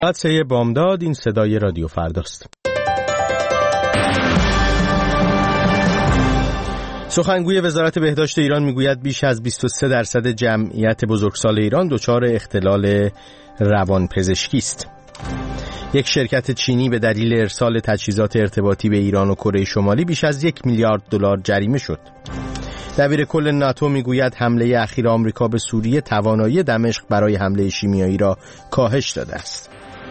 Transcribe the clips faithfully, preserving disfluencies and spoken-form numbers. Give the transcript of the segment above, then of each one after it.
حادثه بامداد، این صدای رادیو فرداست. سخنگوی وزارت بهداشت ایران میگوید بیش از بیست و سه درصد جمعیت بزرگسال ایران دچار اختلال روانپزشکی است. یک شرکت چینی به دلیل ارسال تجهیزات ارتباطی به ایران و کره شمالی بیش از یک میلیارد دلار جریمه شد. دبیر کل ناتو میگوید حمله اخیر آمریکا به سوریه توانایی دمشق برای حمله شیمیایی را کاهش داده است.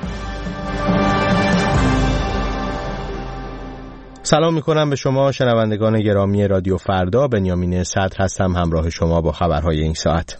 سلام میکنم به شما شنوندگان گرامی رادیو فردا. بنیامین صدر هستم، همراه شما با خبرهای این ساعت.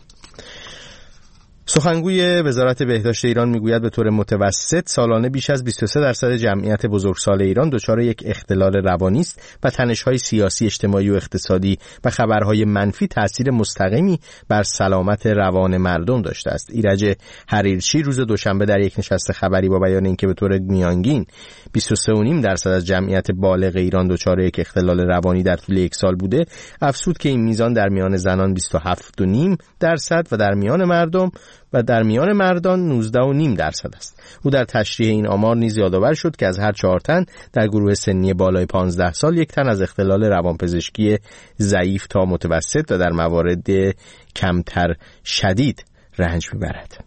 سخنگوی وزارت بهداشت ایران میگوید به طور متوسط سالانه بیش از بیست و سه درصد جمعیت بزرگسال ایران دچار یک اختلال روانی است و تنش‌های سیاسی، اجتماعی و اقتصادی و خبرهای منفی تأثیر مستقیمی بر سلامت روان مردم داشته است. ایرج حریرچی روز دوشنبه در یک نشست خبری با بیان اینکه به طور میانگین بیست و سه و نیم درصد از جمعیت بالغ ایران دچار یک اختلال روانی در طول یک سال بوده، افزود که این میزان در میان زنان بیست و هفت و نیم درصد و در میان مردم و در میان مردان نوزده و نیم درصد است. او در تشریح این آمار نیز یادآور شد که از هر چهار تن در گروه سنی بالای پانزده سال یک تن از اختلال روانپزشکی ضعیف تا متوسط و در موارد کمتر شدید رنج میبرد.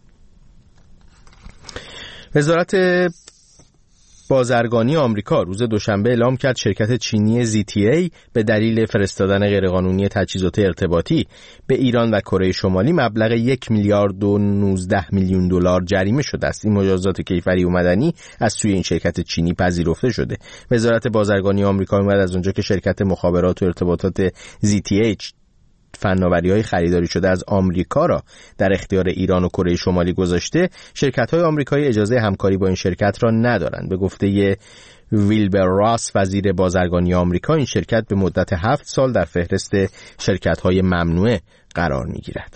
وزارت بازرگانی آمریکا روز دوشنبه اعلام کرد شرکت چینی زی تی ای به دلیل فرستادن غیرقانونی تجهیزات ارتباطی به ایران و کره شمالی مبلغ یک میلیارد و نوزده میلیون دلار جریمه شده است. این مجازات کیفری و مدنی از سوی این شرکت چینی پذیرفته شده. وزارت بازرگانی آمریکا می‌گوید از اونجا که شرکت مخابرات و ارتباطات زی تی ای فناوری‌های خریداری شده از آمریکا را در اختیار ایران و کره شمالی گذاشته، شرکت‌های آمریکایی اجازه همکاری با این شرکت را ندارند. به گفته ویلبر راس، وزیر بازرگانی آمریکا، این شرکت به مدت هفت سال در فهرست شرکت‌های ممنوعه قرار می‌گیرد.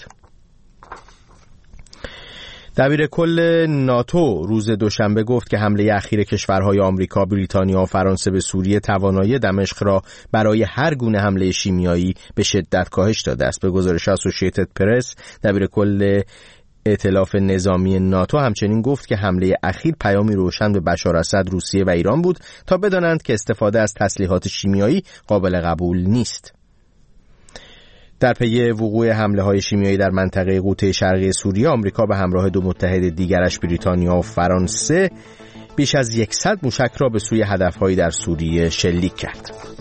دبیر کل ناتو روز دوشنبه گفت که حمله اخیر کشورهای آمریکا، بریتانیا و فرانسه به سوریه توانایی دمشق را برای هر گونه حمله شیمیایی به شدت کاهش داده است. به گزارش اسوسییتد پرس، دبیر کل ائتلاف نظامی ناتو همچنین گفت که حمله اخیر پیامی روشن به بشار اسد، روسیه و ایران بود تا بدانند که استفاده از تسلیحات شیمیایی قابل قبول نیست. در پی وقوع حمله‌های شیمیایی در منطقه قوطه شرقی سوریه، آمریکا به همراه دو متحد دیگرش بریتانیا و فرانسه بیش از صد موشک را به سوی هدف‌هایی در سوریه شلیک کرد.